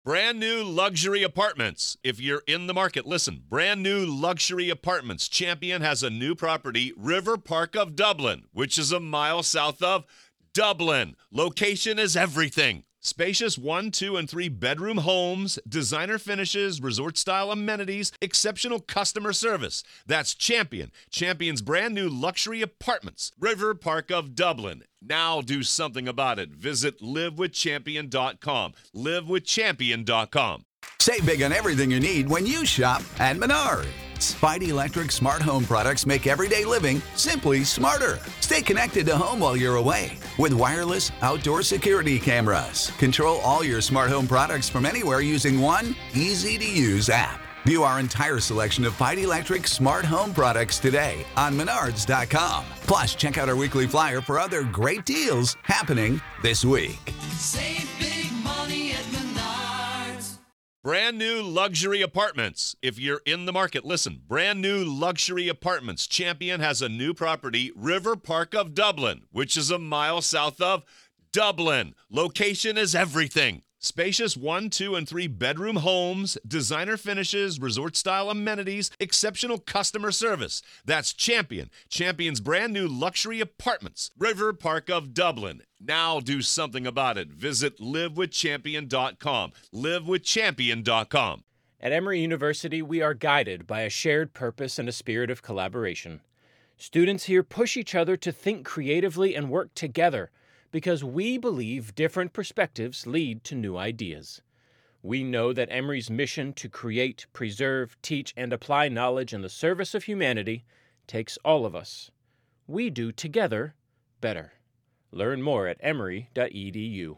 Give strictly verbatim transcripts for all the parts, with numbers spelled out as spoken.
Brand new luxury apartments. If you're in the market, listen. Brand new luxury apartments. Champion has a new property, River Park of Dublin, which is a mile south of Dublin. Location is everything. Spacious one, two, and three bedroom homes, designer finishes, resort-style amenities, exceptional customer service. That's Champion. Champion's brand new luxury apartments. River Park of Dublin. Now do something about it. Visit live with champion dot com. live with champion dot com. Save big on everything you need when you shop at Menards. Spidey Electric smart home products make everyday living simply smarter. Stay connected to home while you're away with wireless outdoor security cameras. Control all your smart home products from anywhere using one easy-to-use app. View our entire selection of Spidey Electric smart home products today on menards dot com. Plus, check out our weekly flyer for other great deals happening this week. Save big money at Menards. Brand new luxury apartments. If you're in the market, listen. Brand new luxury apartments. Champion has a new property, River Park of Dublin, which is a mile south of Dublin. Location is everything. Spacious one, two, and three bedroom homes, designer finishes, resort-style amenities, exceptional customer service. That's Champion. Champion's brand new luxury apartments. River Park of Dublin. Now do something about it. Visit live with champion dot com. live with champion dot com. At Emory University, we are guided by a shared purpose and a spirit of collaboration. Students here push each other to think creatively and work together, because we believe different perspectives lead to new ideas. We know that Emory's mission to create, preserve, teach, and apply knowledge in the service of humanity takes all of us. We do together better. Learn more at emory dot e d u.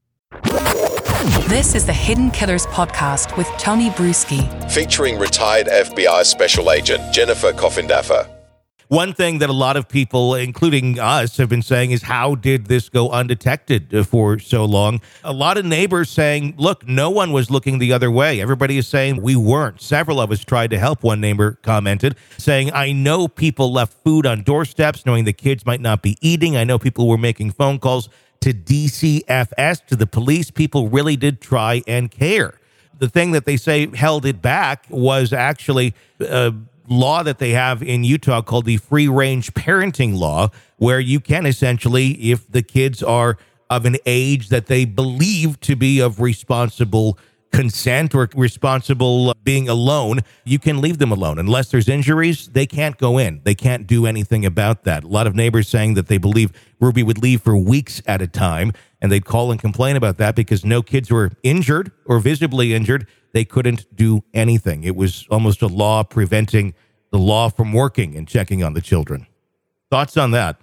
This is the Hidden Killers podcast with Tony Bruschi, featuring retired F B I Special Agent Jennifer Coffindaffer. One thing that a lot of people, including us, have been saying is, how did this go undetected for so long? A lot of neighbors saying, look, no one was looking the other way. Everybody is saying we weren't. Several of us tried to help, one neighbor commented, saying, I know people left food on doorsteps knowing the kids might not be eating. I know people were making phone calls to D C F S, to the police. People really did try and care. The thing that they say held it back was actually uh, law that they have in Utah called the free range parenting law, where you can essentially, if the kids are of an age that they believe to be of responsible consent or responsible being alone, you can leave them alone. Unless there's injuries, they can't go in. They can't do anything about that. A lot of neighbors saying that they believe Ruby would leave for weeks at a time, and they'd call and complain about that because no kids were injured or visibly injured. They couldn't do anything. It was almost a law preventing the law from working and checking on the children. Thoughts on that?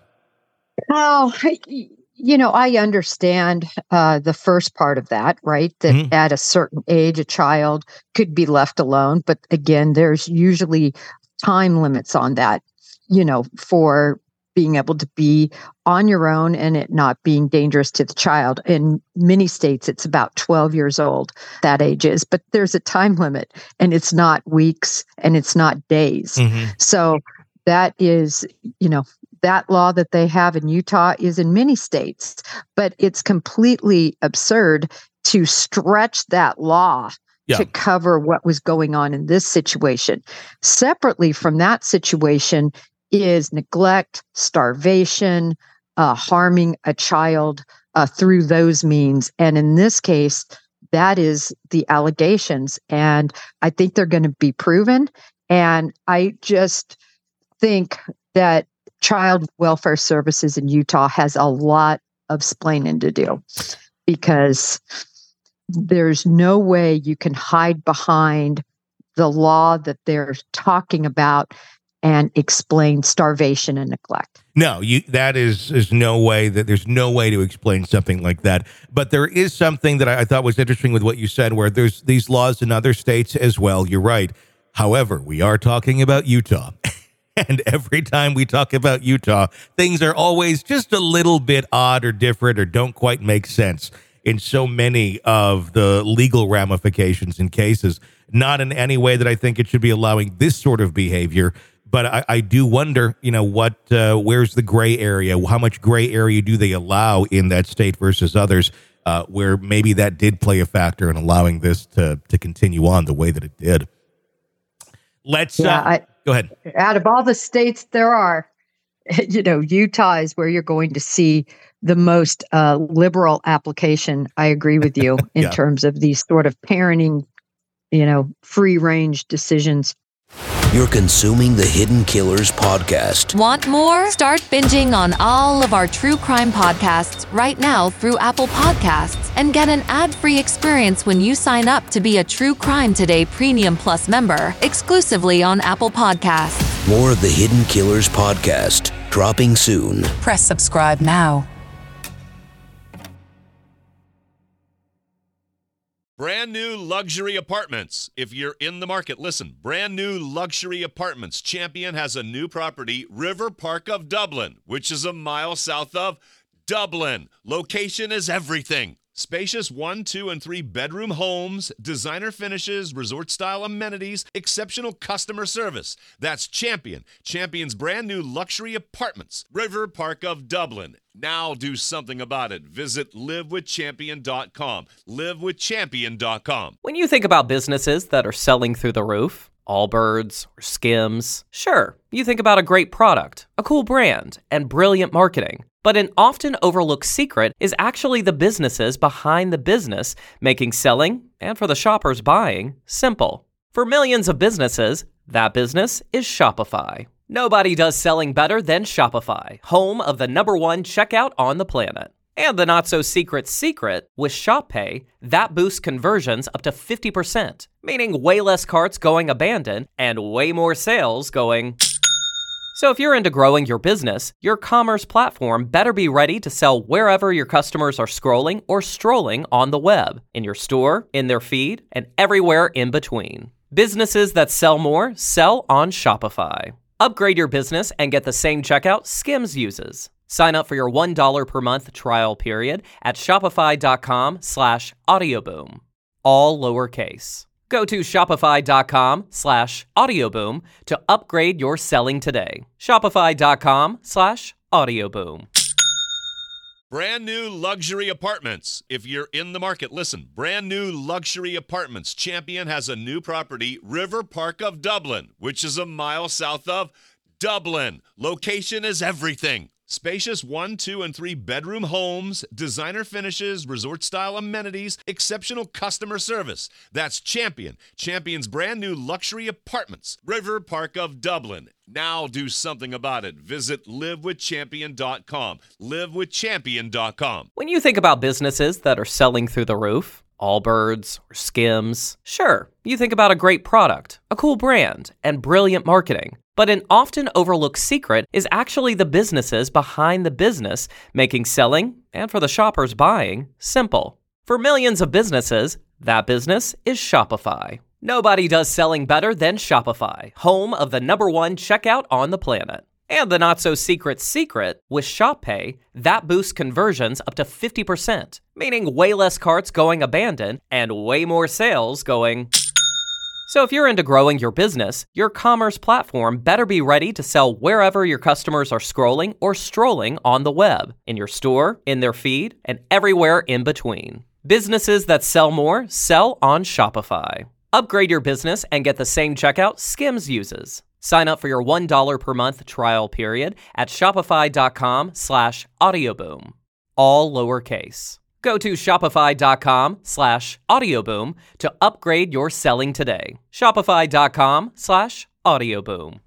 Oh, you know, I understand uh, the first part of that, right? That mm-hmm. at a certain age, a child could be left alone. But again, there's usually time limits on that, you know, for being able to be on your own and it not being dangerous to the child. In many states, it's about twelve years old, that age is, but there's a time limit and it's not weeks and it's not days. Mm-hmm. So that is, you know, that law that they have in Utah is in many states, but it's completely absurd to stretch that law yeah. to cover what was going on in this situation. Separately from that situation is neglect, starvation, uh, harming a child uh, through those means. And in this case, that is the allegations. And I think they're going to be proven. And I just think that Child Welfare Services in Utah has a lot of splaining to do, because there's no way you can hide behind the law that they're talking about and explain starvation and neglect. No, you, that is, is no way that there's no way to explain something like that. But there is something that I, I thought was interesting with what you said, where there's these laws in other states as well. You're right. However, we are talking about Utah. And every time we talk about Utah, things are always just a little bit odd or different or don't quite make sense in so many of the legal ramifications and cases. Not in any way that I think it should be allowing this sort of behavior. But I, I do wonder, you know, what, uh, where's the gray area? How much gray area do they allow in that state versus others? uh, where maybe that did play a factor in allowing this to to continue on the way that it did. Let's Yeah, uh, I, go ahead. Out of all the states there are, you know, Utah is where you're going to see the most uh, liberal application. I agree with you in Yeah. terms of these sort of parenting, you know, free range decisions. You're consuming the Hidden Killers podcast. Want more? Start binging on all of our true crime podcasts right now through Apple Podcasts and get an ad-free experience when you sign up to be a True Crime Today Premium Plus member exclusively on Apple Podcasts. More of the Hidden Killers podcast dropping soon. Press subscribe now. Brand new luxury apartments. If you're in the market, listen. Brand new luxury apartments. Champion has a new property, River Park of Dublin, which is a mile south of Dublin. Location is everything. Spacious one, two, and three bedroom homes, designer finishes, resort-style amenities, exceptional customer service. That's Champion. Champion's brand new luxury apartments, River Park of Dublin. Now do something about it. Visit live with champion dot com. live with champion dot com. When you think about businesses that are selling through the roof, Allbirds or Skims, sure, you think about a great product, a cool brand, and brilliant marketing. But an often overlooked secret is actually the businesses behind the business, making selling, and for the shoppers buying, simple. For millions of businesses, that business is Shopify. Nobody does selling better than Shopify, home of the number one checkout on the planet. And the not-so-secret secret, with ShopPay, that boosts conversions up to fifty percent, meaning way less carts going abandoned and way more sales going... So if you're into growing your business, your commerce platform better be ready to sell wherever your customers are scrolling or strolling on the web, in your store, in their feed, and everywhere in between. Businesses that sell more sell on Shopify. Upgrade your business and get the same checkout Skims uses. Sign up for your one dollar per month trial period at shopify.com slash audioboom. All lowercase. Go to shopify.com slash audioboom to upgrade your selling today. Shopify.com slash audioboom. Brand new luxury apartments. If you're in the market, listen. Brand new luxury apartments. Champion has a new property, River Park of Dublin, which is a mile south of Dublin. Location is everything. Spacious one, two, and three bedroom homes, designer finishes, resort-style amenities, exceptional customer service. That's Champion. Champion's brand new luxury apartments, River Park of Dublin. Now do something about it. Visit live with champion dot com. live with champion dot com. When you think about businesses that are selling through the roof, Allbirds or Skims, sure, you think about a great product, a cool brand, and brilliant marketing. But an often overlooked secret is actually the businesses behind the business, making selling, and for the shoppers buying, simple. For millions of businesses, that business is Shopify. Nobody does selling better than Shopify, home of the number one checkout on the planet. And the not-so-secret secret, with ShopPay, that boosts conversions up to fifty percent, meaning way less carts going abandoned and way more sales going... So if you're into growing your business, your commerce platform better be ready to sell wherever your customers are scrolling or strolling on the web, in your store, in their feed, and everywhere in between. Businesses that sell more sell on Shopify. Upgrade your business and get the same checkout Skims uses. Sign up for your one dollar per month trial period at shopify.com slash audioboom. All lowercase. Go to shopify.com slash audioboom to upgrade your selling today. Shopify.com slash audioboom.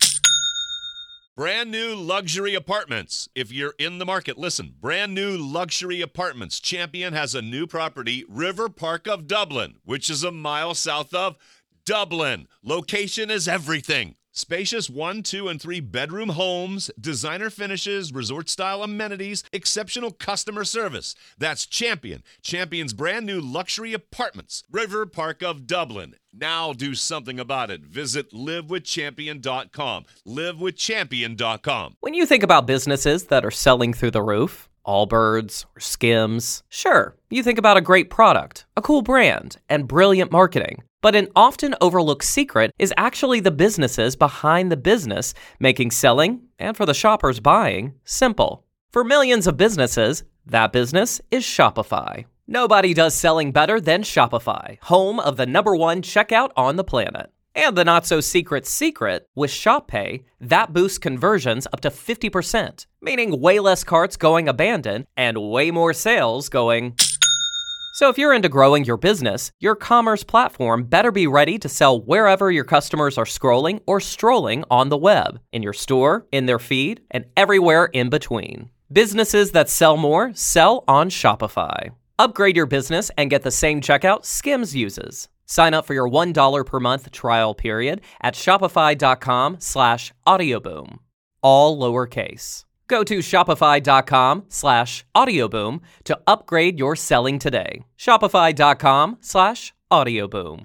Brand new luxury apartments. If you're in the market, listen. Brand new luxury apartments. Champion has a new property, River Park of Dublin, which is a mile south of Dublin. Location is everything. Spacious one, two, and three bedroom homes, designer finishes, resort-style amenities, exceptional customer service. That's Champion. Champion's brand new luxury apartments, River Park of Dublin. Now do something about it. Visit live with champion dot com. live with champion dot com. When you think about businesses that are selling through the roof, Allbirds or Skims, sure, you think about a great product, a cool brand, and brilliant marketing. But an often overlooked secret is actually the businesses behind the business, making selling, and for the shoppers buying, simple. For millions of businesses, that business is Shopify. Nobody does selling better than Shopify, home of the number one checkout on the planet. And the not-so-secret secret, with Shop Pay, that boosts conversions up to fifty percent, meaning way less carts going abandoned and way more sales going... So if you're into growing your business, your commerce platform better be ready to sell wherever your customers are scrolling or strolling on the web, in your store, in their feed, and everywhere in between. Businesses that sell more sell on Shopify. Upgrade your business and get the same checkout Skims uses. Sign up for your one dollar per month trial period at shopify.com slash audioboom. All lowercase. Go to shopify.com slash audioboom to upgrade your selling today. Shopify.com slash audioboom.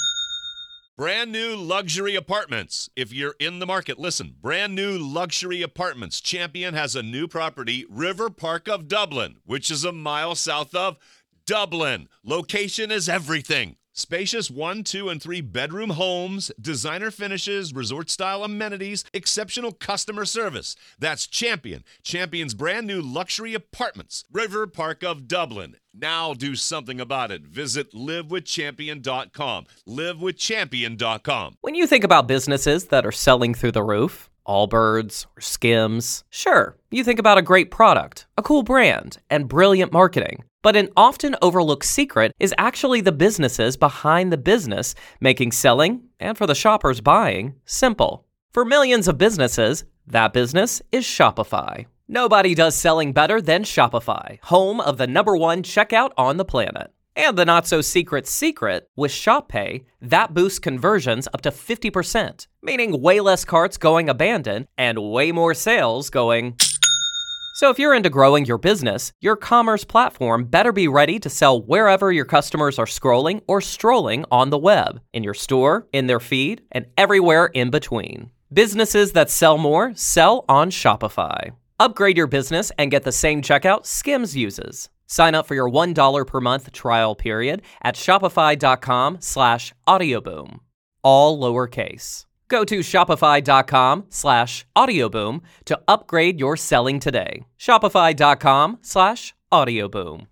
Brand new luxury apartments. If you're in the market, listen. Brand new luxury apartments. Champion has a new property, River Park of Dublin, which is a mile south of Dublin. Location is everything. Spacious one, two, and three bedroom homes, designer finishes, resort-style amenities, exceptional customer service. That's Champion. Champion's brand new luxury apartments, River Park of Dublin. Now do something about it. Visit live with champion dot com. live with champion dot com. When you think about businesses that are selling through the roof, Allbirds or Skims, sure, you think about a great product, a cool brand, and brilliant marketing. But an often overlooked secret is actually the businesses behind the business, making selling, and for the shoppers buying, simple. For millions of businesses, that business is Shopify. Nobody does selling better than Shopify, home of the number one checkout on the planet. And the not-so-secret secret, with Shop Pay, that boosts conversions up to fifty percent, meaning way less carts going abandoned and way more sales going... So if you're into growing your business, your commerce platform better be ready to sell wherever your customers are scrolling or strolling on the web, in your store, in their feed, and everywhere in between. Businesses that sell more sell on Shopify. Upgrade your business and get the same checkout Skims uses. Sign up for your one dollar per month trial period at shopify.com slash audioboom. All lowercase. Go to shopify.com slash audioboom to upgrade your selling today. Shopify.com slash audioboom.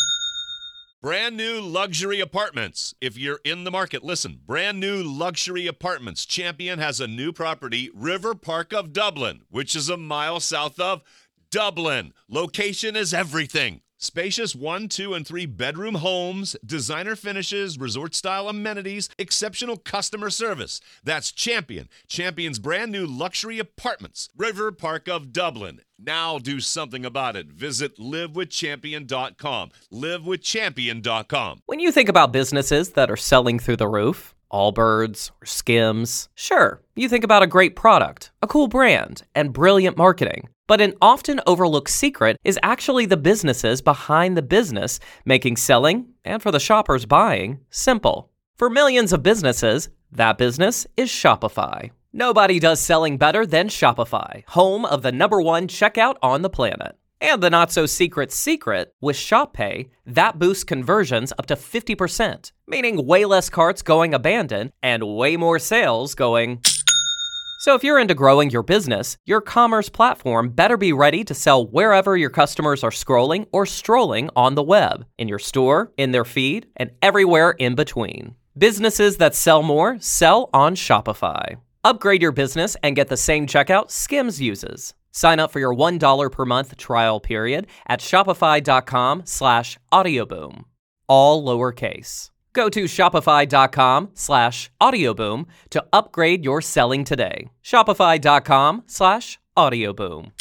Brand new luxury apartments. If you're in the market, listen. Brand new luxury apartments. Champion has a new property, River Park of Dublin, which is a mile south of Dublin. Location is everything. Spacious one, two, and three bedroom homes, designer finishes, resort-style amenities, exceptional customer service. That's Champion. Champion's brand new luxury apartments, River Park of Dublin. Now do something about it. Visit live with champion dot com. live with champion dot com. When you think about businesses that are selling through the roof, Allbirds or Skims, sure, you think about a great product, a cool brand, and brilliant marketing. But an often overlooked secret is actually the businesses behind the business, making selling, and for the shoppers buying, simple. For millions of businesses, that business is Shopify. Nobody does selling better than Shopify, home of the number one checkout on the planet. And the not-so-secret secret, with Shop Pay, that boosts conversions up to fifty percent, meaning way less carts going abandoned and way more sales going... So if you're into growing your business, your commerce platform better be ready to sell wherever your customers are scrolling or strolling on the web, in your store, in their feed, and everywhere in between. Businesses that sell more sell on Shopify. Upgrade your business and get the same checkout Skims uses. Sign up for your one dollar per month trial period at shopify.com slash audioboom. All lowercase. Go to shopify.com slash audioboom to upgrade your selling today. Shopify.com slash audioboom.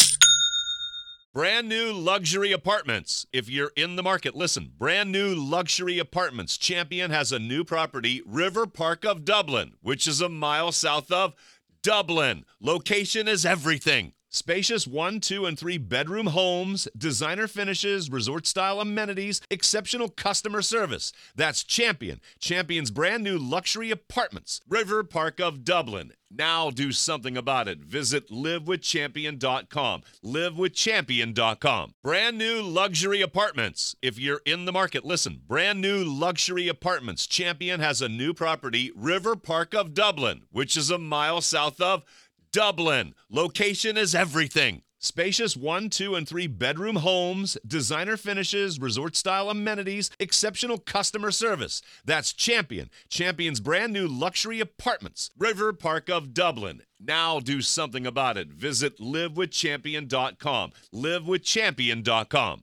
Brand new luxury apartments. If you're in the market, listen. Brand new luxury apartments. Champion has a new property, River Park of Dublin, which is a mile south of Dublin. Location is everything. Spacious one, two, and three bedroom homes, designer finishes, resort-style amenities, exceptional customer service. That's Champion. Champion's brand new luxury apartments, River Park of Dublin. Now do something about it. Visit live with champion dot com. live with champion dot com. Brand new luxury apartments. If you're in the market, listen. Brand new luxury apartments. Champion has a new property, River Park of Dublin, which is a mile south of Dublin. Location is everything. Spacious one, two, and three bedroom homes, designer finishes, resort-style amenities, exceptional customer service. That's Champion. Champion's brand new luxury apartments. River Park of Dublin. Now do something about it. Visit live with champion dot com. live with champion dot com.